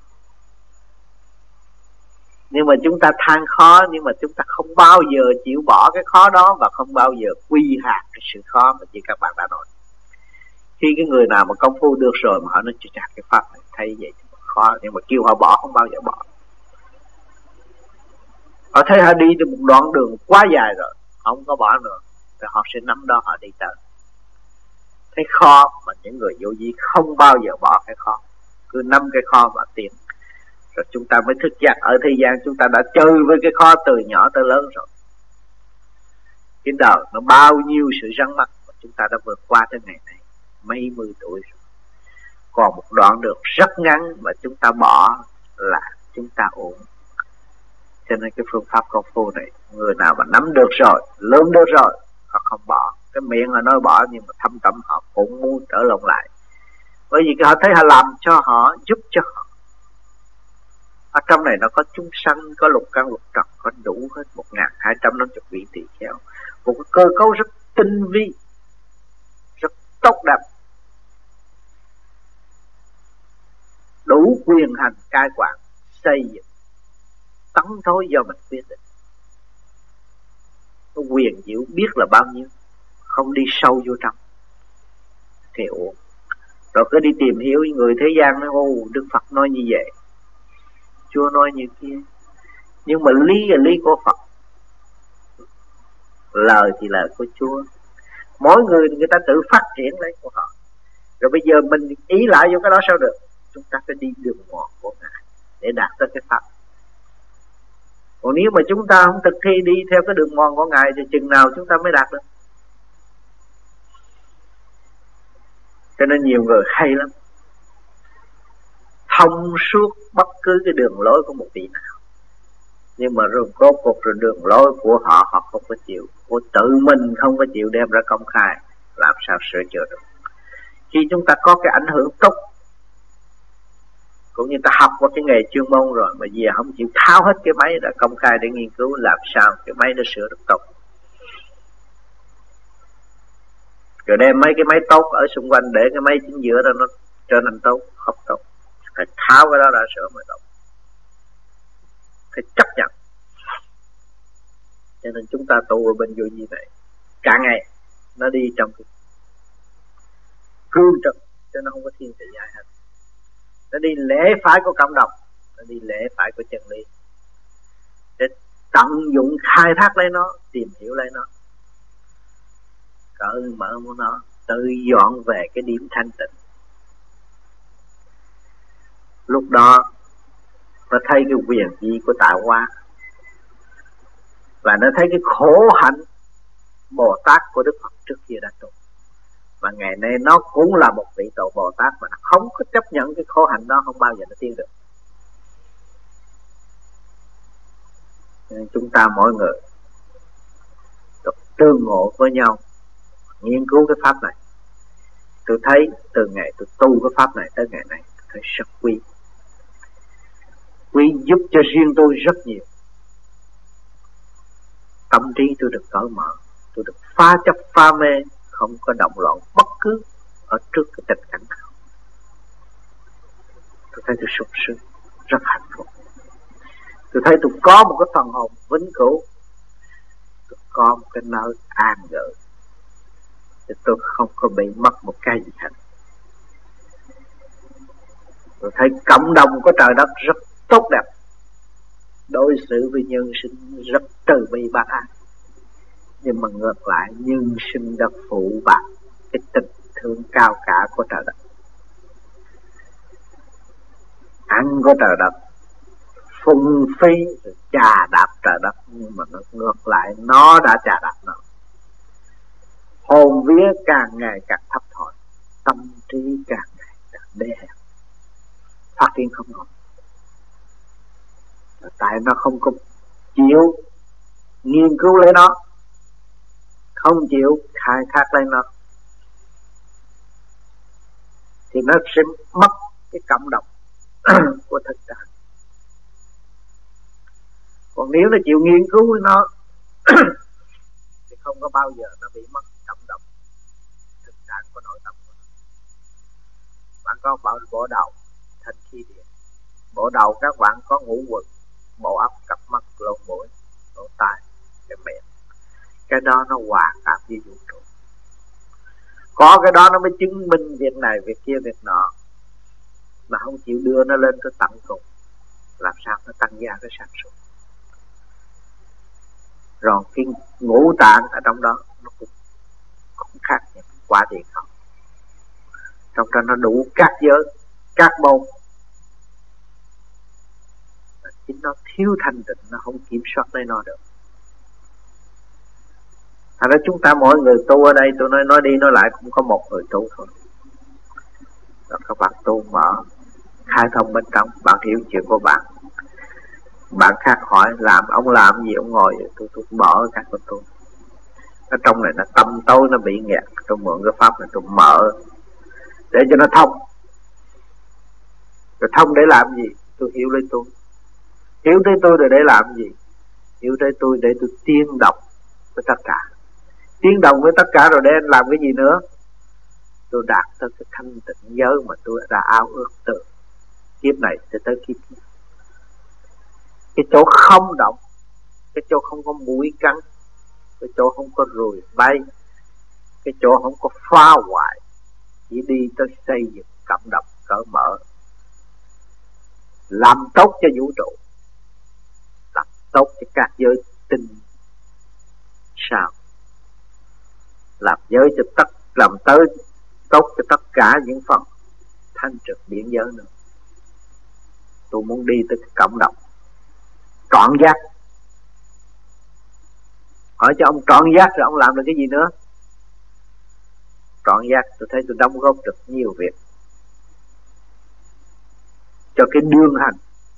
Nhưng mà chúng ta than khó, nhưng mà chúng ta không bao giờ chịu bỏ cái khó đó, và không bao giờ quy hạt cái sự khó mà như các bạn đã nói. Khi cái người nào mà công phu được rồi mà họ nói chặt cái pháp này, thấy vậy thì khó, nhưng mà kêu họ bỏ không bao giờ bỏ. Họ thấy họ đi được một đoạn đường quá dài rồi, không có bỏ nữa, thì họ sẽ nắm đó họ đi tới. Thấy khó mà những người vô vi không bao giờ bỏ cái khó, cứ nắm cái khó mà tiến. Rồi chúng ta mới thức giác ở thế gian chúng ta đã chơi với cái khó từ nhỏ tới lớn rồi. Cái đời nó bao nhiêu sự rắn mắc mà chúng ta đã vượt qua tới ngày này, mấy mươi tuổi rồi. Còn một đoạn đường rất ngắn mà chúng ta bỏ là chúng ta ổn. Cho nên cái phương pháp công phu này, người nào mà nắm được rồi, lớn được rồi, họ không bỏ. Cái miệng là nói bỏ, nhưng mà thâm tâm họ cũng muốn trở lộn lại. Bởi vì họ thấy họ làm cho họ, giúp cho họ. Ở trong này nó có chúng sanh, có lục căn lục trần, có đủ hết một nghìn hai trăm năm mươi vị tỳ kheo. Một cái cơ cấu rất tinh vi, rất tốt đẹp, đủ quyền hành cai quản, xây dựng, tấn thối do mình quyết định. Cái quyền diệu biết là bao nhiêu, không đi sâu vô trong thì ổn. Rồi cứ đi tìm hiểu người thế gian nói ô Đức Phật nói như vậy, Chúa nói như kia. Nhưng mà lý là lý của Phật, lời thì lời của Chúa. Mỗi người người ta tự phát triển lấy của họ. Rồi bây giờ mình ý lại vô cái đó sao được? Chúng ta phải đi đường mòn của Ngài để đạt tới cái Pháp. Còn nếu mà chúng ta không thực thi đi theo cái đường mòn của Ngài thì chừng nào chúng ta mới đạt được. Cho nên nhiều người hay lắm, thông suốt bất cứ cái đường lối của một vị nào, nhưng mà rồi rốt cuộc rồi đường lối của họ họ không có chịu, của tự mình không có chịu đem ra công khai, làm sao sửa chữa được. Khi chúng ta có cái ảnh hưởng tốt, cũng như ta học qua cái nghề chuyên môn rồi, mà về không chịu tháo hết cái máy ra công khai để nghiên cứu làm sao cái máy nó sửa được tốt. Rồi đem mấy cái máy tốt ở xung quanh để cái máy chính giữa đó nó trở nên tốt, không tốt. Phải tháo cái đó ra sửa mới tốt. Phải chấp nhận. Cho nên chúng ta tu ở bên vô vi này cả ngày nó đi trong cái cương trực, cho nó không có thiên vị ai hết. Nó đi lễ phải của cộng đồng, nó đi lễ phải của chân lý, để tận dụng khai thác lấy nó, tìm hiểu lấy nó, cởi mở của nó, tự dọn về cái điểm thanh tịnh. Lúc đó nó thấy cái quyền vi của tạo hóa, và nó thấy cái khổ hạnh Bồ Tát của Đức Phật trước kia đã tu. Và ngày nay nó cũng là một vị tổ Bồ Tát mà nó không có chấp nhận cái khổ hạnh đó, không bao giờ nó tiến được. Nên chúng ta mỗi người được tương ngộ với nhau, nghiên cứu cái pháp này. Tôi thấy từ ngày tôi tu cái pháp này tới ngày này, tôi thấy rất quý. Quý giúp cho riêng tôi rất nhiều. Tâm trí tôi được cởi mở, tôi được phá chấp phá mê, không có động loạn bất cứ ở trước cái tình cảnh nào. Tôi thấy tôi sung sướng, rất hạnh phúc. Tôi thấy tôi có một cái phần hồn vĩnh cửu, tôi có một cái nơi an ngự, thì tôi không có bị mất một cái gì hết. Tôi thấy cộng đồng của trời đất rất tốt đẹp, đối xử với nhân sinh rất từ bi bác ái. Nhưng mà ngược lại, nhân sinh đã phụ bạc cái tình thương cao cả của trời đất, ăn của trời đất, phung phí, chà đạp trời đất. Nhưng mà nó ngược lại, nó đã chà đạp nó. Hồn vía càng ngày càng thấp thỏi, tâm trí càng ngày càng đê hèn, phát triển không nổi. Tại nó không có chịu nghiên cứu lấy nó, không chịu khai thác lên nó thì nó sẽ mất cái cảm động của thực tại. Còn nếu nó chịu nghiên cứu nó thì không có bao giờ nó bị mất cảm động thực tại của nội tâm của nó. Bạn có bảo bộ đầu thanh khí điện, bộ đầu các bạn có ngũ quần, bộ óc, cặp mắt, lỗ mũi, lỗ tai, cái miệng, cái đó nó hòa cảm với vũ trụ. Có cái đó nó mới chứng minh việc này, việc kia, việc nọ, mà không chịu đưa nó lên tới tận cùng, làm sao nó tăng gia cái sản xuất. Rồi cái ngũ tạng ở trong đó nó cũng, cũng khác nhau, quá điện không. Trong đó nó đủ các giới, các môn. Chính nó thiếu thanh tịnh, nó không kiểm soát lấy nó được. Thật ra chúng ta mỗi người tu ở đây, tôi nói nói đi nói lại cũng có một người tu thôi. Rồi các bạn tu mở, khai thông bên trong, bạn hiểu chuyện của bạn. Bạn khác hỏi làm, ông làm gì, ông ngồi, tôi, tôi mở các của tôi. Ở trong này nó tâm tối, nó bị nghẹt, tôi mượn cái pháp này tôi mở để cho nó thông. Rồi thông để làm gì? Tôi hiểu lấy tôi. Hiểu tới tôi rồi để làm gì? Hiểu tới tôi để tôi tiên động với tất cả. Tiên động với tất cả rồi để anh làm cái gì nữa? Tôi đạt tới cái thanh tịnh giới mà tôi đã ao ước từ kiếp này sẽ tới kiếp kia. Cái chỗ không động, cái chỗ không có mũi cắn, cái chỗ không có ruồi bay, cái chỗ không có phá hoại, chỉ đi tới xây dựng cảm động cởi mở, làm tốt cho vũ trụ, làm tốt cho các giới tinh sao, làm giới cho tất, làm tới tốt cho tất cả những phần thanh trực điển giới nữa. Tôi muốn đi tới cái cảm động trọn giác. Hỏi cho ông trọn giác rồi ông làm được cái gì nữa? Trọn giác tôi thấy tôi đóng góp được nhiều việc cho cái đương hành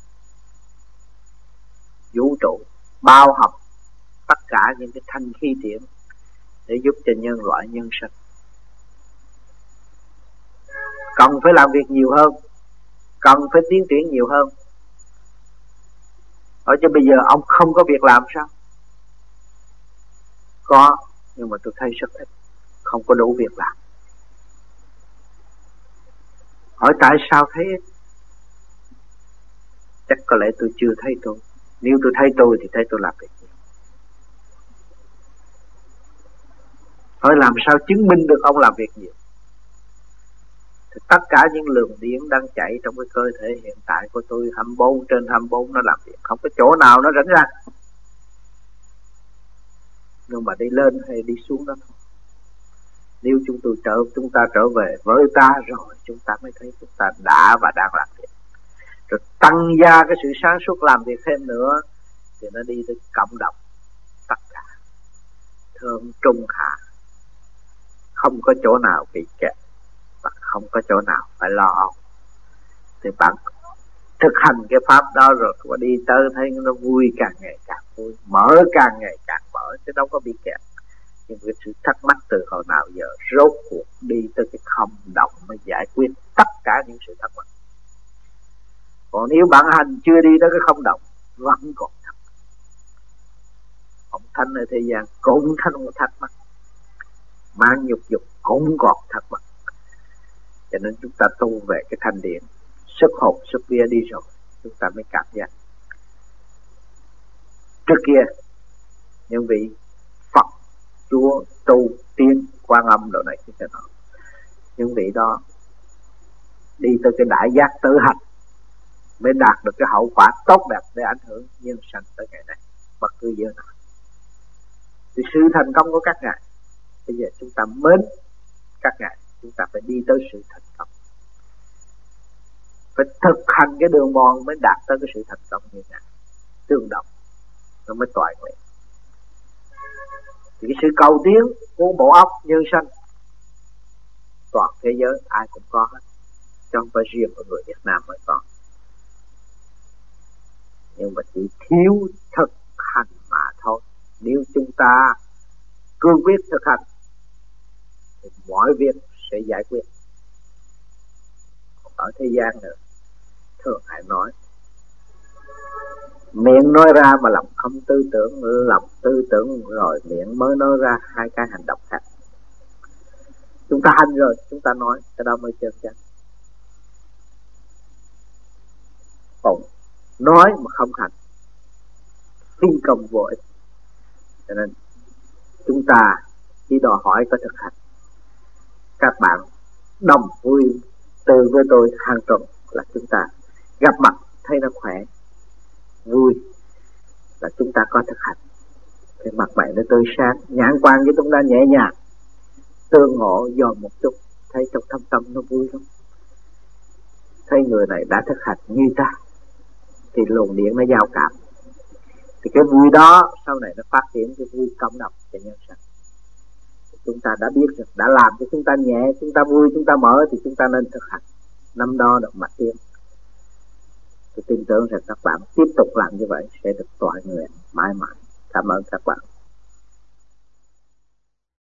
vũ trụ bao học tất cả những cái thanh khí điển để giúp cho nhân loại nhân sinh. Cần phải làm việc nhiều hơn, cần phải tiến triển nhiều hơn. Ở cho bây giờ ông không có việc làm sao? Có, nhưng mà tôi thấy rất ít, không có đủ việc làm. Hỏi tại sao thấy ít? Chắc có lẽ tôi chưa thấy tôi. Nếu tôi thấy tôi thì thấy tôi làm việc nhiều. Hỏi làm sao chứng minh được ông làm việc nhiều? Thì tất cả những luồng điển đang chạy trong cái cơ thể hiện tại của tôi hai mươi bốn trên hai mươi bốn nó làm việc, không có chỗ nào nó rảnh ra. Nhưng mà đi lên hay đi xuống đó thôi. Nếu chúng tôi trở chúng ta trở về với ta rồi, chúng ta mới thấy chúng ta đã và đang làm việc. Rồi tăng gia cái sự sáng suốt làm việc thêm nữa thì nó đi tới cộng đồng tất cả, thượng trung hạ, không có chỗ nào bị kẹt và không có chỗ nào phải lo âu. Thì bạn thực hành cái pháp đó rồi mà đi tới thấy nó vui, càng ngày càng vui, mở càng ngày càng mở, chứ đâu có bị kẹt. Nhưng cái sự thắc mắc từ hồi nào giờ rốt cuộc đi tới cái không động mới giải quyết tất cả những sự thắc mắc. Còn nếu bạn hành chưa đi tới cái không động vẫn còn thắc mắc. Ông Thanh ở thế gian cũng thanh một thắc mắc, mang nhục dục cũng còn thắc mắc. Cho nên chúng ta tu về cái thanh điển, xuất hồn xuất vía đi rồi chúng ta mới cảm giác. Trước kia những vị Phật, Chúa, Tu, Tiên, Quan Âm đồ này cái đó, những vị đó đi tới cái đại giác tự hành mới đạt được cái hậu quả tốt đẹp để ảnh hưởng nhân sanh tới ngày nay bất cứ giờ nào. Thì sự thành công của các ngài, bây giờ chúng ta mến các ngài, chúng ta phải đi tới sự thành công, phải thực hành cái đường mòn mới đạt tới cái sự thành công như ngài, tương đồng nó mới toại nguyện. Thì cái sự cầu tiến của bộ óc nhân sanh toàn thế giới ai cũng có hết, chứ không phải riêng của người Việt Nam mới có. Nhưng mà chỉ thiếu thực hành mà thôi. Nếu chúng ta cương quyết thực hành thì mọi việc sẽ giải quyết. Ở thế gian nữa thường hay nói, miệng nói ra mà lòng không tư tưởng, lòng tư tưởng rồi miệng mới nói ra, hai cái hành động khác. Chúng ta hành rồi chúng ta nói, cái đó mới chân chánh. Còn nói mà không hành, phi công vô ích. Cho nên chúng ta chỉ đòi hỏi có thực hành. Các bạn đồng vui từ với tôi hàng tuần là chúng ta gặp mặt thấy nó khỏe, vui là chúng ta có thực hành. Cái mặt mày nó tươi sáng, nhãn quan với chúng ta nhẹ nhàng, tương ngộ dòm một chút, thấy trong thâm tâm nó vui lắm. Thấy người này đã thực hành như ta thì luồng điện nó giao cảm, thì cái vui đó sau này nó phát triển cái vui cộng đồng cho nhân sinh. Chúng ta đã biết được, đã làm cho chúng ta nhẹ, chúng ta vui, chúng ta mở thì chúng ta nên thực hành. Năm đó được mặt tiên. Tôi tin tưởng rằng các bạn tiếp tục làm như vậy sẽ được tọa nguyện mãi mãi. Cảm ơn các bạn.